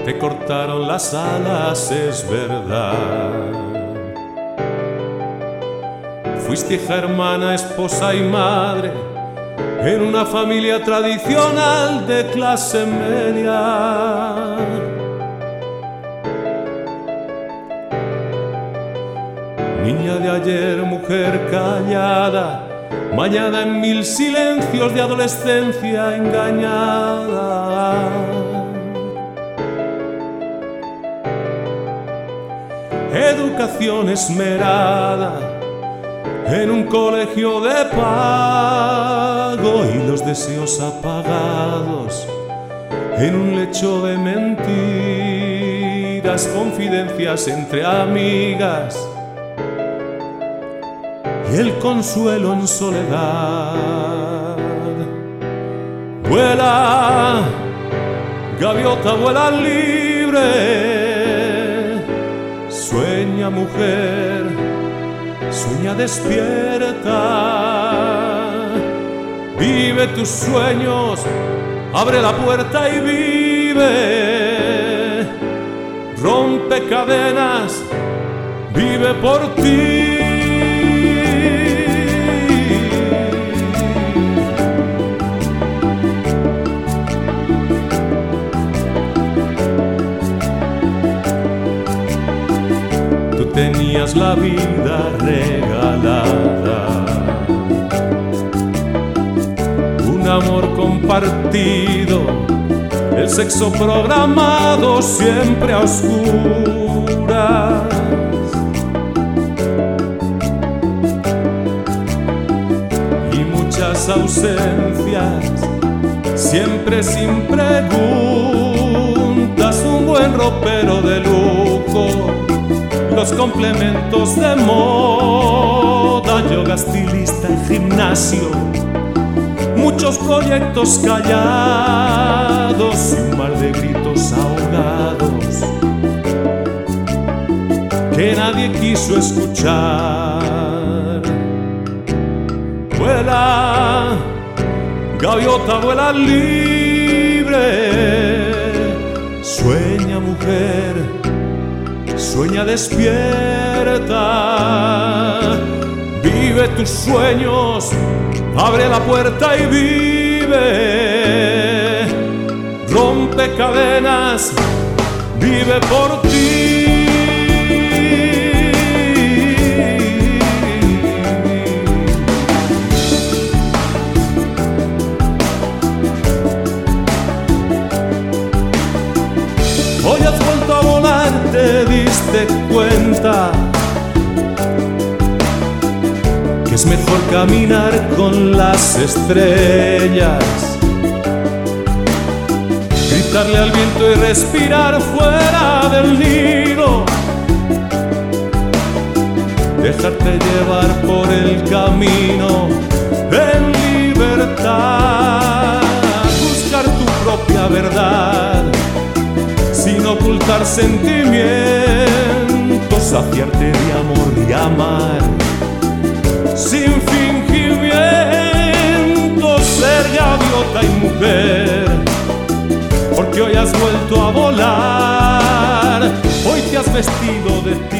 te cortaron las alas, es verdad. Fuiste hija, hermana, esposa y madre en una familia tradicional de clase media. Niña de ayer, mujer callada, bañada en mil silencios de adolescencia engañada. Educación esmerada en un colegio de pago y los deseos apagados en un lecho de mentiras, confidencias entre amigas y el consuelo en soledad. Vuela, gaviota, vuela libre, sueña mujer, sueña despierta, vive tus sueños, abre la puerta y vive, rompe cadenas, vive por ti. Tenías la vida regalada, un amor compartido, el sexo programado siempre a oscuras. Y muchas ausencias, siempre sin preguntas, un buen ropero de lujo, los complementos de moda, yoga, estilista y gimnasio, muchos proyectos callados y un mar de gritos ahogados que nadie quiso escuchar. Vuela, gaviota, vuela libre, sueña mujer, sueña despierta, vive tus sueños, abre la puerta y vive, rompe cadenas, vive por ti. Hoy has vuelto a volar, te diste cuenta que es mejor caminar con las estrellas, gritarle al viento y respirar fuera del nido, dejarte llevar por el camino en libertad, buscar tu propia verdad sin ocultar sentimientos, saciarte de amor y amar sin fingimientos, ser gaviota y mujer, porque hoy has vuelto a volar, hoy te has vestido de ti.